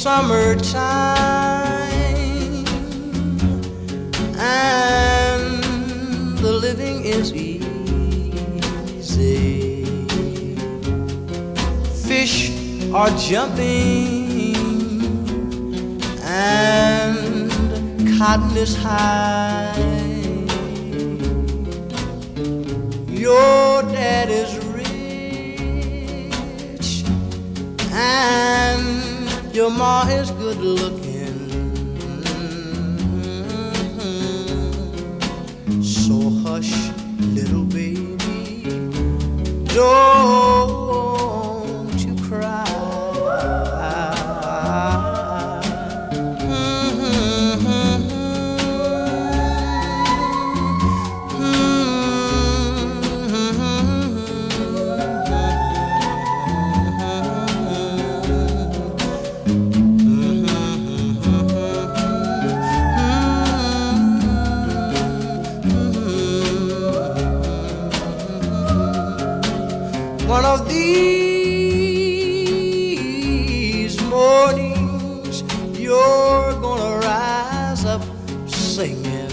summertime and the living is easy. Fish are jumping and cotton is high. Your dad is rich and your ma is good looking. So hush, little baby, don't you cry. One of these mornings you're gonna rise up singing.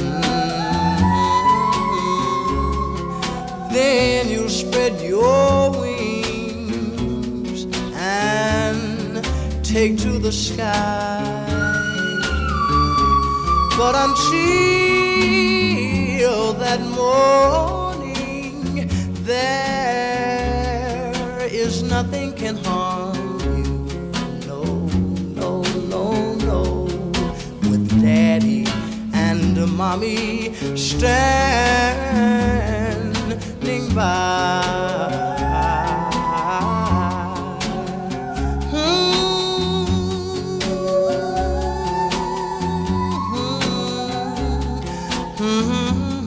Then you'll spread your wings and take to the sky. But until that morning, there is nothing can harm you. No, no, no, no. With daddy and mommy standing by. Mm-hmm.